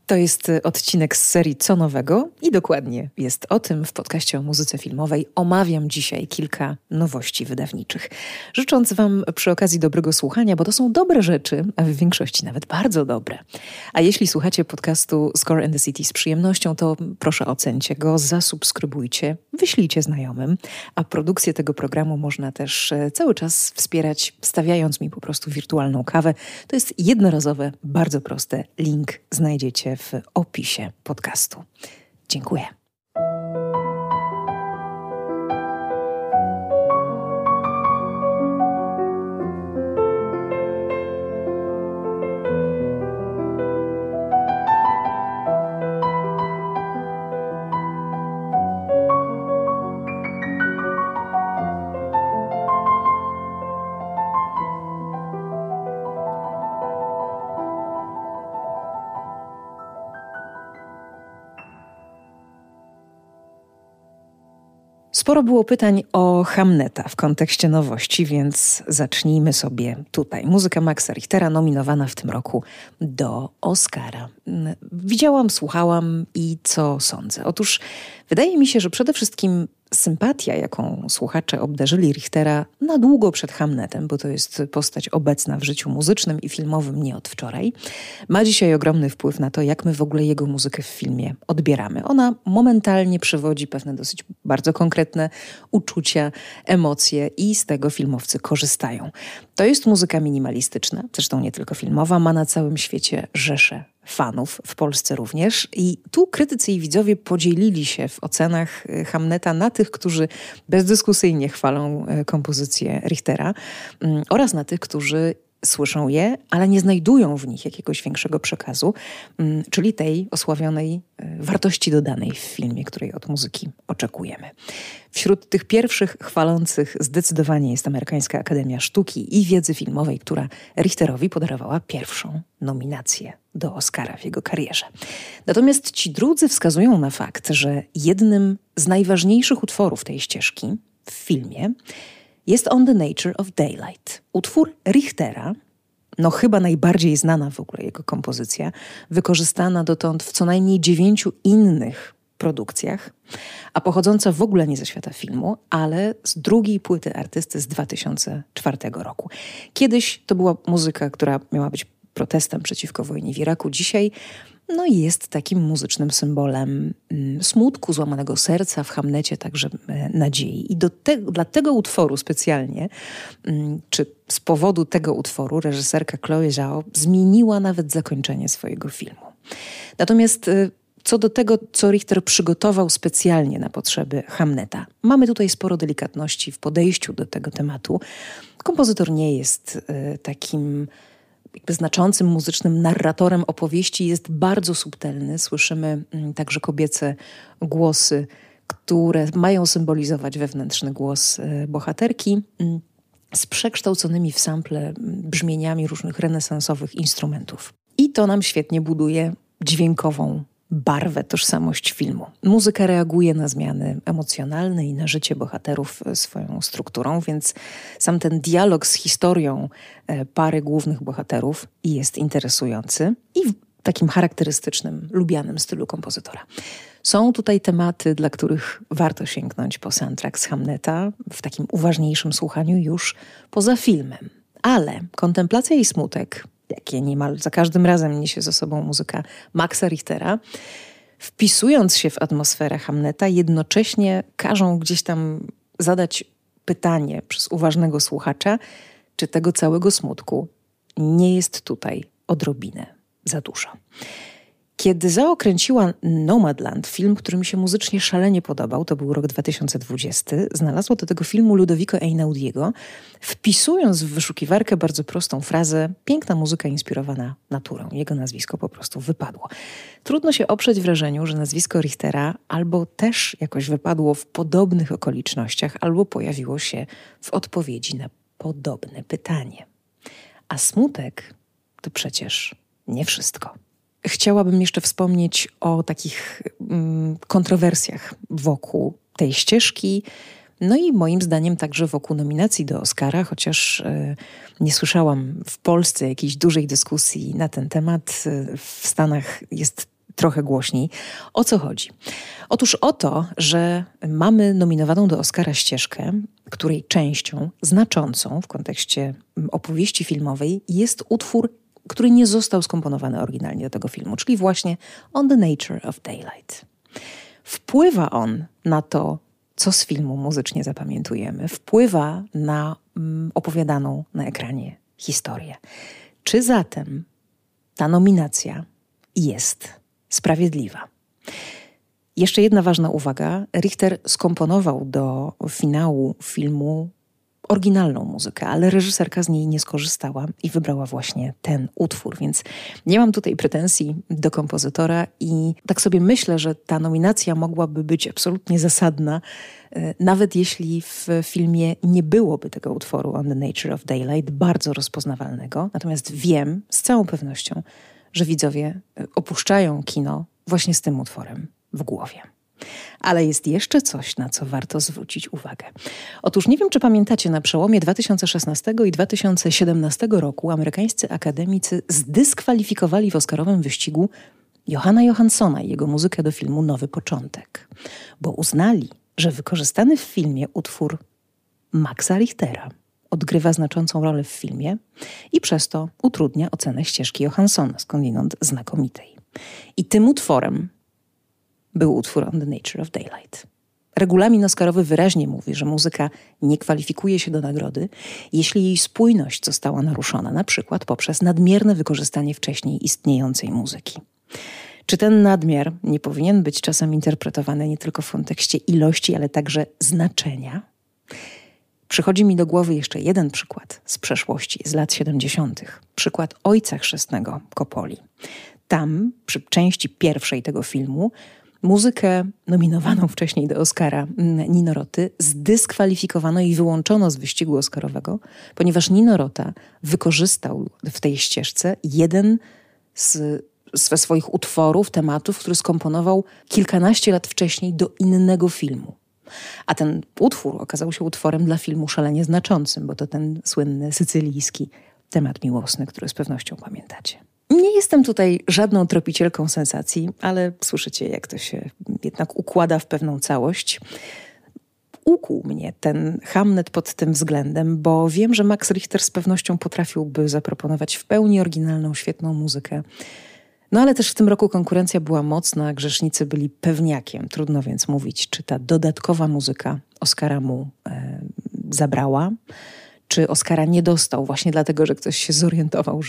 To jest odcinek z serii Co Nowego i dokładnie jest o tym w podcaście o muzyce filmowej. Omawiam dzisiaj kilka nowości wydawniczych. Życząc Wam przy okazji dobrego słuchania, bo to są dobre rzeczy, a w większości nawet bardzo dobre. A jeśli słuchacie podcastu Score and the City z przyjemnością, to proszę ocencie go, zasubskrybujcie, wyślijcie znajomym. A produkcję tego programu można też cały czas wspierać, stawiając mi po prostu wirtualną kawę. To jest jednorazowe, bardzo proste. Link znajdziecie w opisie podcastu. Dziękuję. Sporo było pytań o Hamneta w kontekście nowości, więc zacznijmy sobie tutaj. Muzyka Maxa Richtera nominowana w tym roku do Oscara. Widziałam, słuchałam i co sądzę? Otóż wydaje mi się, że przede wszystkim sympatia, jaką słuchacze obdarzyli Richtera na długo przed Hamnetem, bo to jest postać obecna w życiu muzycznym i filmowym nie od wczoraj, ma dzisiaj ogromny wpływ na to, jak my w ogóle jego muzykę w filmie odbieramy. Ona momentalnie przywodzi pewne dosyć bardzo konkretne uczucia, emocje i z tego filmowcy korzystają. To jest muzyka minimalistyczna, zresztą nie tylko filmowa, ma na całym świecie rzesze fanów, w Polsce również. I tu krytycy i widzowie podzielili się w ocenach Hamneta na tych, którzy bezdyskusyjnie chwalą kompozycję Richtera oraz na tych, którzy słyszą je, ale nie znajdują w nich jakiegoś większego przekazu, czyli tej osławionej wartości dodanej w filmie, której od muzyki oczekujemy. Wśród tych pierwszych chwalących zdecydowanie jest Amerykańska Akademia Sztuki i Wiedzy Filmowej, która Richterowi podarowała pierwszą nominację do Oscara w jego karierze. Natomiast ci drudzy wskazują na fakt, że jednym z najważniejszych utworów tej ścieżki w filmie jest On the Nature of Daylight. Utwór Richtera, no chyba najbardziej znana w ogóle jego kompozycja, wykorzystana dotąd w co najmniej 9 innych produkcjach, a pochodząca w ogóle nie ze świata filmu, ale z drugiej płyty artysty z 2004 roku. Kiedyś to była muzyka, która miała być protestem przeciwko wojnie w Iraku. Dzisiaj jest takim muzycznym symbolem smutku, złamanego serca, w Hamnecie także nadziei. I dla tego utworu specjalnie, czy z powodu tego utworu, reżyserka Chloe Zhao zmieniła nawet zakończenie swojego filmu. Natomiast co do tego, co Richter przygotował specjalnie na potrzeby Hamneta, mamy tutaj sporo delikatności w podejściu do tego tematu. Kompozytor nie jest takim znaczącym muzycznym narratorem opowieści, jest bardzo subtelny. Słyszymy także kobiece głosy, które mają symbolizować wewnętrzny głos bohaterki, z przekształconymi w sample brzmieniami różnych renesansowych instrumentów. I to nam świetnie buduje dźwiękową barwę, tożsamość filmu. Muzyka reaguje na zmiany emocjonalne i na życie bohaterów swoją strukturą, więc sam ten dialog z historią pary głównych bohaterów jest interesujący i w takim charakterystycznym, lubianym stylu kompozytora. Są tutaj tematy, dla których warto sięgnąć po soundtrack z Hamneta w takim uważniejszym słuchaniu już poza filmem. Ale kontemplacja i smutek, jakie niemal za każdym razem niesie ze sobą muzyka Maxa Richtera, wpisując się w atmosferę Hamneta, jednocześnie każą gdzieś tam zadać pytanie przez uważnego słuchacza, czy tego całego smutku nie jest tutaj odrobinę za dużo. Kiedy Zhao kręciła Nomadland, film, który mi się muzycznie szalenie podobał, to był rok 2020, znalazła do tego filmu Ludovico Einaudiego, wpisując w wyszukiwarkę bardzo prostą frazę „piękna muzyka inspirowana naturą”. Jego nazwisko po prostu wypadło. Trudno się oprzeć wrażeniu, że nazwisko Richtera albo też jakoś wypadło w podobnych okolicznościach, albo pojawiło się w odpowiedzi na podobne pytanie. A smutek to przecież nie wszystko. Chciałabym jeszcze wspomnieć o takich kontrowersjach wokół tej ścieżki, no i moim zdaniem także wokół nominacji do Oscara, chociaż nie słyszałam w Polsce jakiejś dużej dyskusji na ten temat. W Stanach jest trochę głośniej. O co chodzi? Otóż o to, że mamy nominowaną do Oscara ścieżkę, której częścią znaczącą w kontekście opowieści filmowej jest utwór, który nie został skomponowany oryginalnie do tego filmu, czyli właśnie On the Nature of Daylight. Wpływa on na to, co z filmu muzycznie zapamiętujemy, wpływa na opowiadaną na ekranie historię. Czy zatem ta nominacja jest sprawiedliwa? Jeszcze jedna ważna uwaga. Richter skomponował do finału filmu oryginalną muzykę, ale reżyserka z niej nie skorzystała i wybrała właśnie ten utwór, więc nie mam tutaj pretensji do kompozytora i tak sobie myślę, że ta nominacja mogłaby być absolutnie zasadna, nawet jeśli w filmie nie byłoby tego utworu On the Nature of Daylight, bardzo rozpoznawalnego. Natomiast wiem z całą pewnością, że widzowie opuszczają kino właśnie z tym utworem w głowie. Ale jest jeszcze coś, na co warto zwrócić uwagę. Otóż nie wiem, czy pamiętacie, na przełomie 2016 i 2017 roku amerykańscy akademicy zdyskwalifikowali w oscarowym wyścigu Johanna Johanssona i jego muzykę do filmu Nowy Początek, bo uznali, że wykorzystany w filmie utwór Maxa Richtera odgrywa znaczącą rolę w filmie i przez to utrudnia ocenę ścieżki Johanssona, skądinąd znakomitej. I tym utworem był utwór On the Nature of Daylight. Regulamin oscarowy wyraźnie mówi, że muzyka nie kwalifikuje się do nagrody, jeśli jej spójność została naruszona, na przykład poprzez nadmierne wykorzystanie wcześniej istniejącej muzyki. Czy ten nadmiar nie powinien być czasem interpretowany nie tylko w kontekście ilości, ale także znaczenia? Przychodzi mi do głowy jeszcze jeden przykład z przeszłości, z lat 70. Przykład Ojca Chrzestnego Coppoli. Tam, przy części pierwszej tego filmu, muzykę nominowaną wcześniej do Oscara Nino Roty zdyskwalifikowano i wyłączono z wyścigu oscarowego, ponieważ Nino Rota wykorzystał w tej ścieżce jeden ze swoich utworów, tematów, który skomponował kilkanaście lat wcześniej do innego filmu. A ten utwór okazał się utworem dla filmu szalenie znaczącym, bo to ten słynny sycylijski temat miłosny, który z pewnością pamiętacie. Nie jestem tutaj żadną tropicielką sensacji, ale słyszycie, jak to się jednak układa w pewną całość. Ukuł mnie ten Hamnet pod tym względem, bo wiem, że Max Richter z pewnością potrafiłby zaproponować w pełni oryginalną, świetną muzykę. No ale też w tym roku konkurencja była mocna, grzesznicy byli pewniakiem. Trudno więc mówić, czy ta dodatkowa muzyka Oscara mu zabrała, czy Oscara nie dostał właśnie dlatego, że ktoś się zorientował,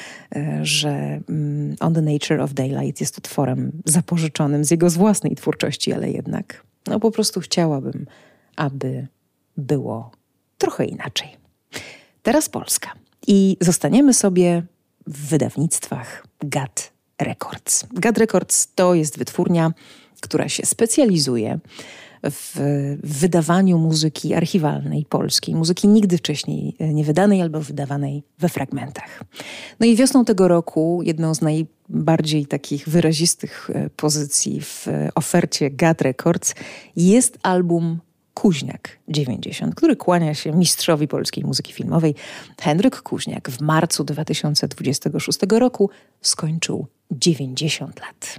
że On the Nature of Daylight jest utworem zapożyczonym z jego własnej twórczości, ale jednak po prostu chciałabym, aby było trochę inaczej. Teraz Polska. I zostaniemy sobie w wydawnictwach GAD Records. GAD Records to jest wytwórnia, która się specjalizuje w wydawaniu muzyki archiwalnej polskiej, muzyki nigdy wcześniej nie wydanej albo wydawanej we fragmentach. No i wiosną tego roku jedną z najbardziej takich wyrazistych pozycji w ofercie GAD Records jest album Kuźniak 90, który kłania się mistrzowi polskiej muzyki filmowej. Henryk Kuźniak w marcu 2026 roku skończył 90 lat.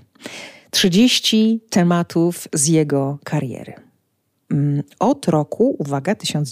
30 tematów z jego kariery. Od roku, uwaga,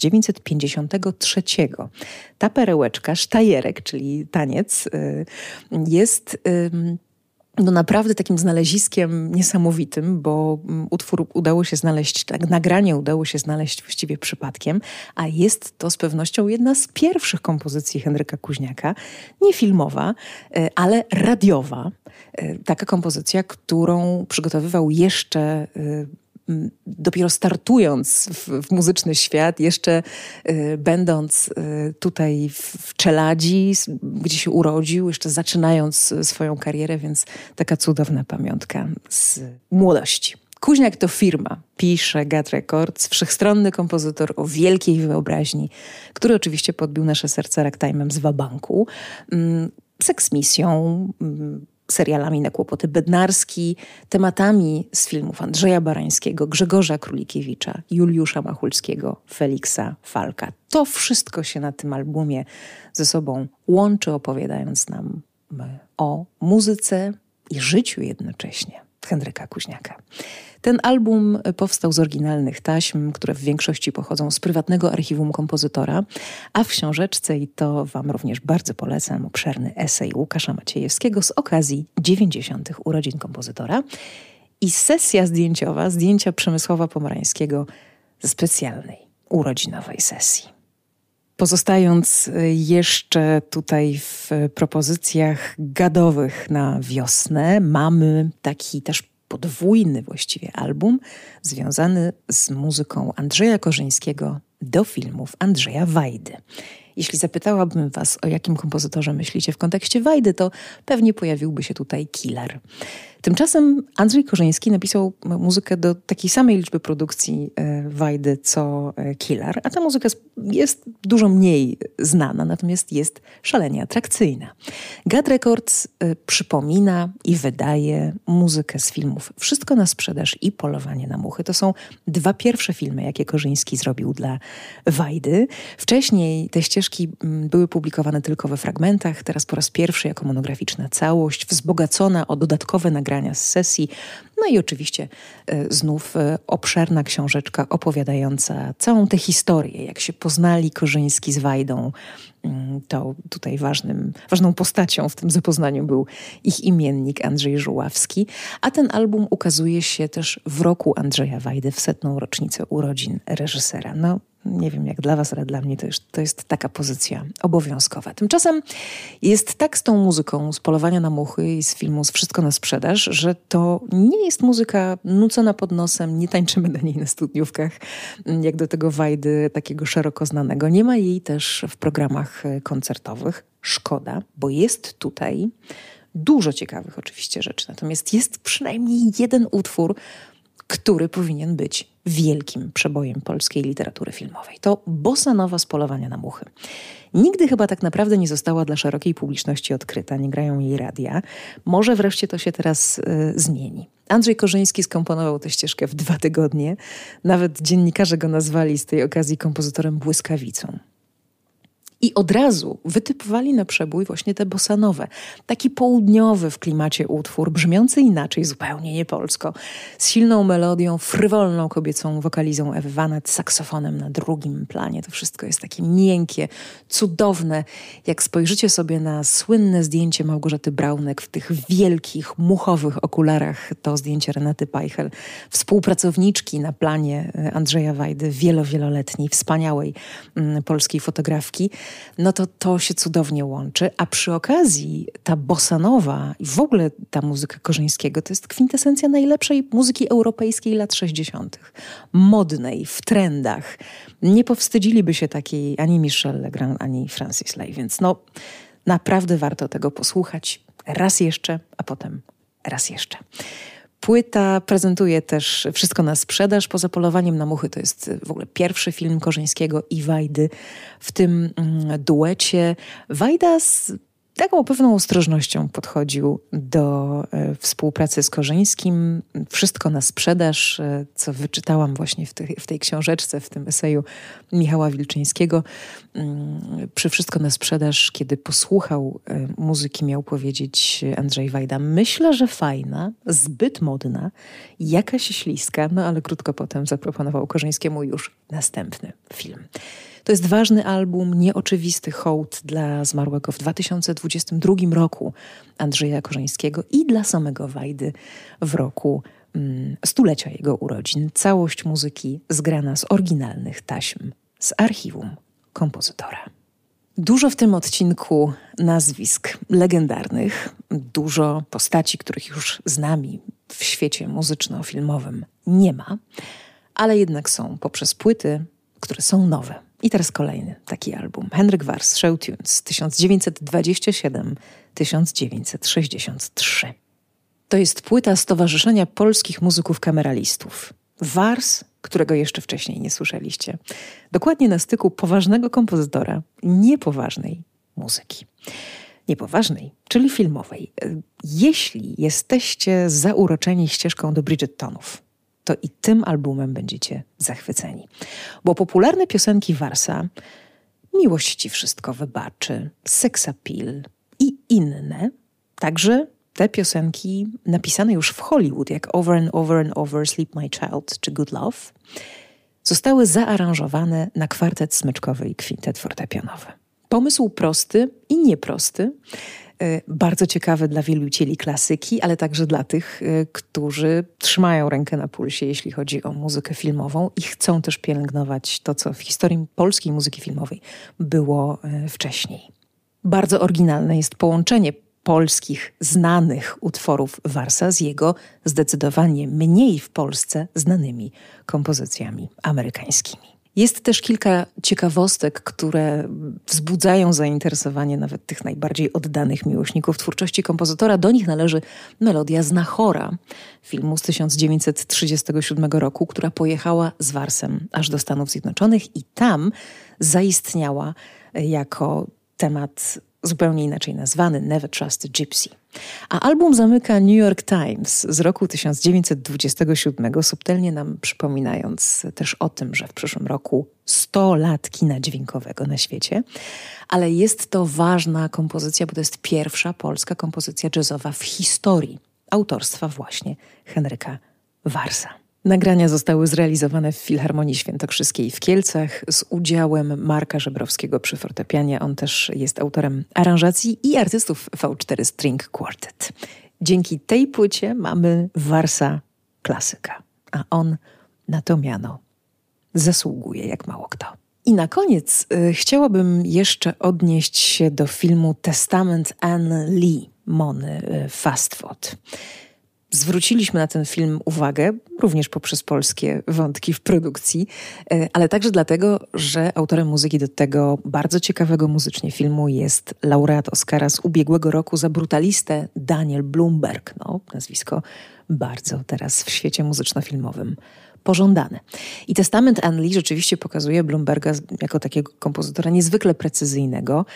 1953. Ta perełeczka, sztajerek, czyli taniec, jest naprawdę takim znaleziskiem niesamowitym, bo utwór udało się znaleźć, tak, nagranie udało się znaleźć właściwie przypadkiem, a jest to z pewnością jedna z pierwszych kompozycji Henryka Kuźniaka, nie filmowa, ale radiowa. Taka kompozycja, którą przygotowywał jeszcze dopiero startując w muzyczny świat, jeszcze będąc tutaj w Czeladzi, gdzie się urodził, jeszcze zaczynając swoją karierę, więc taka cudowna pamiątka z młodości. Kuźniak to firma, pisze GAD Records, wszechstronny kompozytor o wielkiej wyobraźni, który oczywiście podbił nasze serca ragtime'em z wabanku, seksmisją, serialami na kłopoty bednarski, tematami z filmów Andrzeja Barańskiego, Grzegorza Królikiewicza, Juliusza Machulskiego, Feliksa Falka. To wszystko się na tym albumie ze sobą łączy, opowiadając nam o muzyce i życiu jednocześnie Henryka Kuźniaka. Ten album powstał z oryginalnych taśm, które w większości pochodzą z prywatnego archiwum kompozytora, a w książeczce, i to wam również bardzo polecam, obszerny esej Łukasza Maciejewskiego z okazji 90. urodzin kompozytora i sesja zdjęciowa, zdjęcia Przemysława Pomarańskiego ze specjalnej urodzinowej sesji. Pozostając jeszcze tutaj w propozycjach gadowych na wiosnę, mamy taki też podwójny właściwie album związany z muzyką Andrzeja Korzyńskiego do filmów Andrzeja Wajdy. Jeśli zapytałabym was, o jakim kompozytorze myślicie w kontekście Wajdy, to pewnie pojawiłby się tutaj Killer. Tymczasem Andrzej Korzyński napisał muzykę do takiej samej liczby produkcji Wajdy co Killer, a ta muzyka jest dużo mniej znana, natomiast jest szalenie atrakcyjna. Gad Records przypomina i wydaje muzykę z filmów Wszystko na sprzedaż i Polowanie na muchy. To są dwa pierwsze filmy, jakie Korzyński zrobił dla Wajdy. Wcześniej te ścieżki były publikowane tylko we fragmentach, teraz po raz pierwszy jako monograficzna całość, wzbogacona o dodatkowe nagrania z sesji. No i oczywiście znów obszerna książeczka opowiadająca całą tę historię, jak się poznali Korzyński z Wajdą. To tutaj ważną postacią w tym zapoznaniu był ich imiennik Andrzej Żuławski, a ten album ukazuje się też w roku Andrzeja Wajdy, w 100. rocznicę urodzin reżysera. No, nie wiem jak dla was, ale dla mnie to jest taka pozycja obowiązkowa. Tymczasem jest tak z tą muzyką z Polowania na muchy i z filmu z Wszystko na sprzedaż, że to nie jest muzyka nucona pod nosem, nie tańczymy na niej na studniówkach, jak do tego Wajdy takiego szeroko znanego. Nie ma jej też w programach koncertowych. Szkoda, bo jest tutaj dużo ciekawych oczywiście rzeczy. Natomiast jest przynajmniej jeden utwór, który powinien być wielkim przebojem polskiej literatury filmowej. To Bossa Nowa z Polowania na muchy. Nigdy chyba tak naprawdę nie została dla szerokiej publiczności odkryta, nie grają jej radia. Może wreszcie to się teraz zmieni. Andrzej Korzyński skomponował tę ścieżkę w 2 tygodnie. Nawet dziennikarze go nazwali z tej okazji kompozytorem błyskawicą. I od razu wytypowali na przebój właśnie te bossanowe. Taki południowy w klimacie utwór, brzmiący inaczej, zupełnie niepolsko, z silną melodią, frywolną kobiecą wokalizą Ewy Wanet, saksofonem na drugim planie. To wszystko jest takie miękkie, cudowne. Jak spojrzycie sobie na słynne zdjęcie Małgorzaty Braunek w tych wielkich, muchowych okularach, to zdjęcie Renaty Pajchel, współpracowniczki na planie Andrzeja Wajdy, wieloletniej, wspaniałej polskiej fotografki, no to się cudownie łączy. A przy okazji ta bossa nowa i w ogóle ta muzyka Korzyńskiego to jest kwintesencja najlepszej muzyki europejskiej lat 60. Modnej, w trendach. Nie powstydziliby się takiej ani Michel Legrand, ani Francis Lai. Więc naprawdę warto tego posłuchać raz jeszcze, a potem raz jeszcze. Płyta prezentuje też Wszystko na sprzedaż. Poza Polowaniem na muchy to jest w ogóle pierwszy film Korzyńskiego i Wajdy w tym duecie. Wajda z taką pewną ostrożnością podchodził do współpracy z Korzyńskim. Wszystko na sprzedaż, co wyczytałam właśnie w tej książeczce, w tym eseju Michała Wilczyńskiego. Przy Wszystko na sprzedaż, kiedy posłuchał muzyki, miał powiedzieć Andrzej Wajda: myślę, że fajna, zbyt modna, jakaś śliska, no ale krótko potem zaproponował Korzyńskiemu już następny film. To jest ważny album, nieoczywisty hołd dla zmarłego w 2022 roku Andrzeja Korzyńskiego i dla samego Wajdy w roku stulecia jego urodzin. Całość muzyki zgrana z oryginalnych taśm z archiwum kompozytora. Dużo w tym odcinku nazwisk legendarnych, dużo postaci, których już z nami w świecie muzyczno-filmowym nie ma, ale jednak są poprzez płyty, które są nowe. I teraz kolejny taki album. Henryk Wars, Show Tunes, 1927-1963. To jest płyta Stowarzyszenia Polskich Muzyków Kameralistów. Wars, którego jeszcze wcześniej nie słyszeliście. Dokładnie na styku poważnego kompozytora i niepoważnej muzyki. Niepoważnej, czyli filmowej. Jeśli jesteście zauroczeni ścieżką do Bridgertonów, to i tym albumem będziecie zachwyceni. Bo popularne piosenki Warsa, Miłość ci wszystko wybaczy, Sex Appeal i inne, także te piosenki napisane już w Hollywood, jak Over and Over and Over, Sleep My Child czy Good Love, zostały zaaranżowane na kwartet smyczkowy i kwintet fortepianowy. Pomysł prosty i nieprosty, bardzo ciekawy dla wielbicieli klasyki, ale także dla tych, którzy trzymają rękę na pulsie, jeśli chodzi o muzykę filmową i chcą też pielęgnować to, co w historii polskiej muzyki filmowej było wcześniej. Bardzo oryginalne jest połączenie polskich, znanych utworów Warsa z jego zdecydowanie mniej w Polsce znanymi kompozycjami amerykańskimi. Jest też kilka ciekawostek, które wzbudzają zainteresowanie nawet tych najbardziej oddanych miłośników twórczości kompozytora. Do nich należy melodia Znachora, filmu z 1937 roku, która pojechała z Warsem aż do Stanów Zjednoczonych i tam zaistniała jako temat zupełnie inaczej nazwany Never Trust a Gypsy. A album zamyka New York Times z roku 1927, subtelnie nam przypominając też o tym, że w przyszłym roku 100 lat kina dźwiękowego na świecie. Ale jest to ważna kompozycja, bo to jest pierwsza polska kompozycja jazzowa w historii autorstwa właśnie Henryka Warsa. Nagrania zostały zrealizowane w Filharmonii Świętokrzyskiej w Kielcach z udziałem Marka Żebrowskiego przy fortepianie. On też jest autorem aranżacji i artystów V4 String Quartet. Dzięki tej płycie mamy Warsa klasyka, a on na to miano zasługuje jak mało kto. I na koniec chciałabym jeszcze odnieść się do filmu Testament Anne Lee Mony Fastwod. Zwróciliśmy na ten film uwagę, również poprzez polskie wątki w produkcji, ale także dlatego, że autorem muzyki do tego bardzo ciekawego muzycznie filmu jest laureat Oscara z ubiegłego roku za brutalistę Daniel Blumberg. No, nazwisko bardzo teraz w świecie muzyczno-filmowym pożądane. I Testament Anne Lee rzeczywiście pokazuje Blumberga jako takiego kompozytora niezwykle precyzyjnego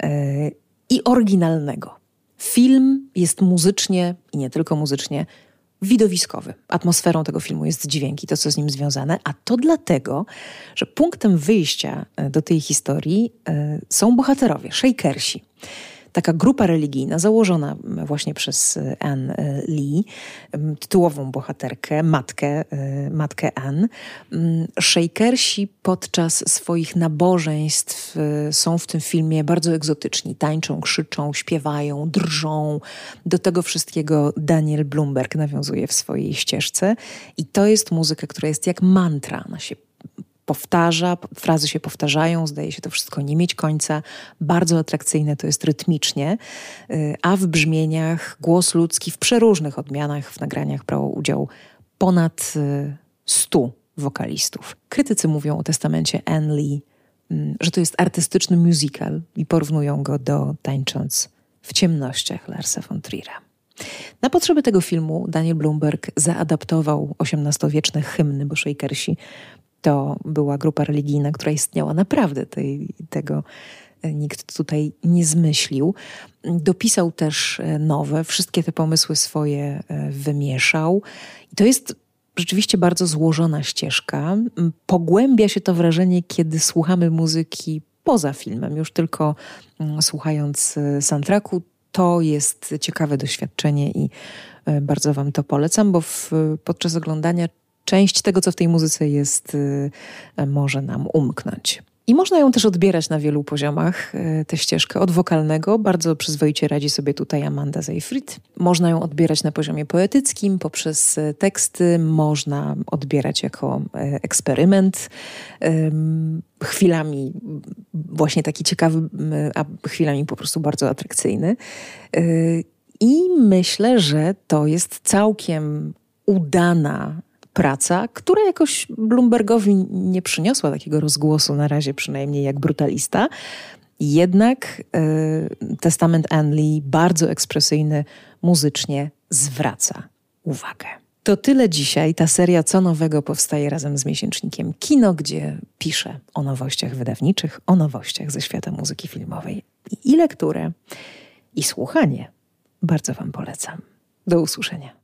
i oryginalnego. Film jest muzycznie i nie tylko muzycznie widowiskowy. Atmosferą tego filmu jest dźwięk i to, co z nim związane, a to dlatego, że punktem wyjścia do tej historii są bohaterowie, szejkersi. Taka grupa religijna założona właśnie przez Anne Lee, tytułową bohaterkę, matkę Anne. Szejkersi podczas swoich nabożeństw są w tym filmie bardzo egzotyczni. Tańczą, krzyczą, śpiewają, drżą. Do tego wszystkiego Daniel Blumberg nawiązuje w swojej ścieżce. I to jest muzyka, która jest jak mantra. Ona się powtarza, frazy się powtarzają, zdaje się to wszystko nie mieć końca. Bardzo atrakcyjne to jest rytmicznie, a w brzmieniach głos ludzki w przeróżnych odmianach w nagraniach brało udział ponad 100 wokalistów. Krytycy mówią o testamencie Anne Lee, że to jest artystyczny musical i porównują go do Tańcząc w ciemnościach Larsa von Trier'a. Na potrzeby tego filmu Daniel Blumberg zaadaptował XVIII-wieczne hymny, bo szejkersi to była grupa religijna, która istniała naprawdę. Tego nikt tutaj nie zmyślił. Dopisał też nowe, wszystkie te pomysły swoje wymieszał. I to jest rzeczywiście bardzo złożona ścieżka. Pogłębia się to wrażenie, kiedy słuchamy muzyki poza filmem, już tylko słuchając soundtracku. To jest ciekawe doświadczenie i bardzo wam to polecam, bo podczas oglądania część tego, co w tej muzyce jest, może nam umknąć. I można ją też odbierać na wielu poziomach, tę ścieżkę od wokalnego. Bardzo przyzwoicie radzi sobie tutaj Amanda Seyfried. Można ją odbierać na poziomie poetyckim, poprzez teksty. Można odbierać jako eksperyment. Chwilami właśnie taki ciekawy, a chwilami po prostu bardzo atrakcyjny. I myślę, że to jest całkiem udana praca, która jakoś Blumbergowi nie przyniosła takiego rozgłosu na razie, przynajmniej jak brutalista. Jednak Testament Anne Lee, bardzo ekspresyjny muzycznie, zwraca uwagę. To tyle dzisiaj. Ta seria Co Nowego powstaje razem z miesięcznikiem Kino, gdzie piszę o nowościach wydawniczych, o nowościach ze świata muzyki filmowej. I lekturę, i słuchanie bardzo wam polecam. Do usłyszenia.